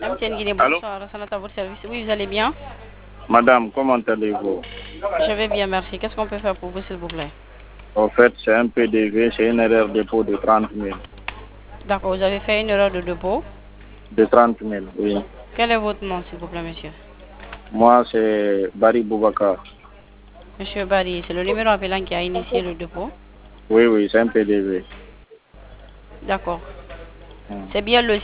MTN Guinée, Allô? bonsoir, Sanat à votre service. Oui, vous allez bien? Madame, comment allez-vous? Je vais bien, merci. Qu'est-ce qu'on peut faire pour vous, s'il vous plaît? En fait, c'est un PDV, c'est une erreur de dépôt de 30 000. D'accord, vous avez fait une erreur de dépôt. De 30 000, oui. Quel est votre nom, s'il vous plaît, monsieur? Moi, c'est Barry Boubacar. Monsieur Barry, c'est le numéro appelant qui a initié le dépôt. Oui, oui, c'est un PDV. D'accord. C'est bien le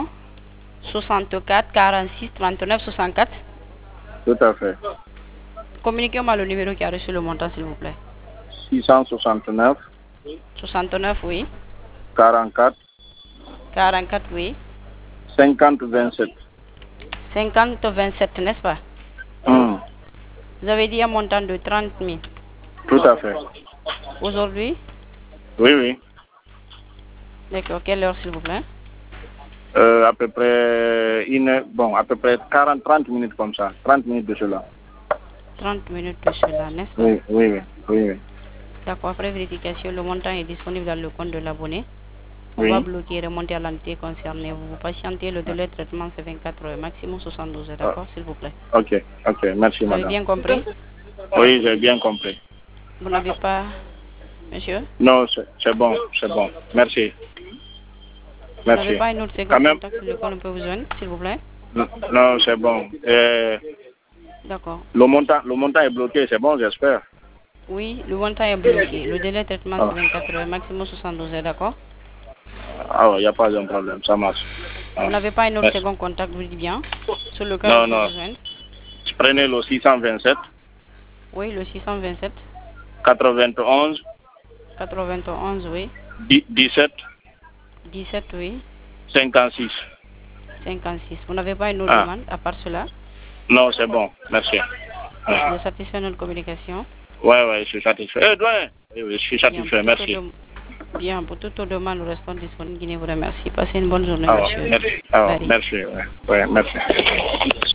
664 46 39 64. Tout à fait. Communiquez-moi le numéro qui a reçu le montant, s'il vous plaît. 669 69, oui. 44 44, oui. 50 27. 50 27, n'est-ce pas? Vous avez dit un montant de 30 000. Tout à fait. Aujourd'hui? Oui, oui. D'accord. Quelle heure, s'il vous plaît? À peu près à peu près 30 minutes comme ça. 30 minutes de cela. 30 minutes de cela, n'est-ce pas? Oui, oui, oui, oui, oui. D'accord. Après vérification, le montant est disponible dans le compte de l'abonné. On Oui. va bloquer et remonter à l'entité concernée. Vous patientez, le délai de traitement c'est 24 heures, maximum 72 heures, d'accord, s'il vous plaît? Ok, ok, merci Vous avez madame. bien compris? Oui, j'ai bien compris. Vous n'avez pas, monsieur? Non, c'est bon, c'est bon. Merci. Vous n'avez Merci. pas une autre Quand seconde même, contact sur lequel on peut vous joindre, s'il vous plaît? non, c'est bon. D'accord. Le montant est bloqué, c'est bon, j'espère. Oui, le montant est bloqué. Le délai de traitement c'est 24 heures, maximum 72 heures, d'accord? Ah, il n'y a pas de problème, ça marche. Vous n'avez pas une autre Merci. second contact, vous dites bien, sur lequel on Non, peut non. vous joindre? Prenez le 627 Oui, le 627 91 91, oui. 17 17, oui. 56. 56. Vous n'avez pas une autre demande à part cela? Non, c'est bon, merci. Vous êtes satisfait de notre communication? Ouais, je suis satisfait. Doyen. Oui, je suis satisfait, merci. Bien, pour toute demande, nous restons disponibles. Guinée vous remercie. Passez une bonne journée, monsieur. Merci. Merci, ouais, merci.